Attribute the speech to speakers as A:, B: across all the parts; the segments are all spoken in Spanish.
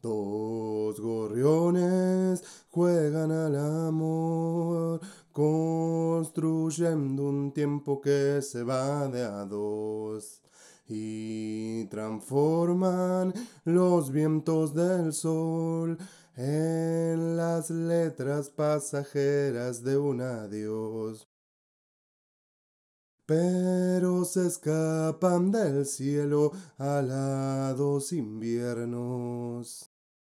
A: Dos gorriones juegan al amor, construyendo un tiempo que se va de a dos. Y transforman los vientos del sol en las letras pasajeras de un adiós. Pero se escapan del cielo alados inviernos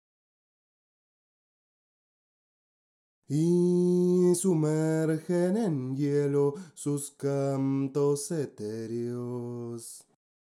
A: y sumergen en hielo sus cantos etéreos.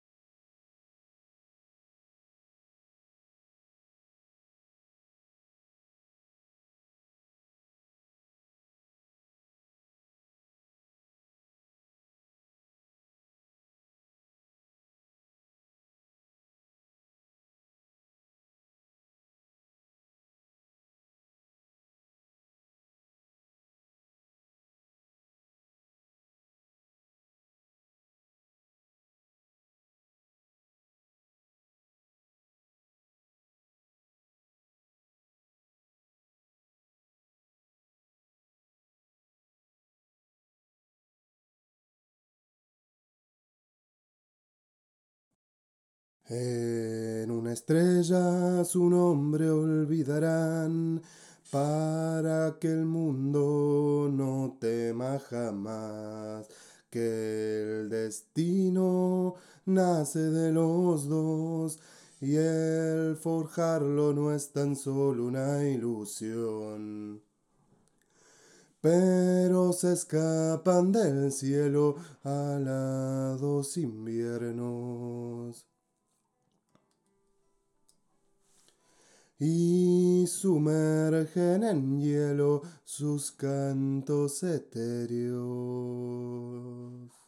A: En una estrella su nombre olvidarán para que el mundo no tema jamás que el destino nace de los dos y el forjarlo no es tan solo una ilusión. Pero se escapan del cielo alados inviernos y sumergen en hielo sus cantos etéreos.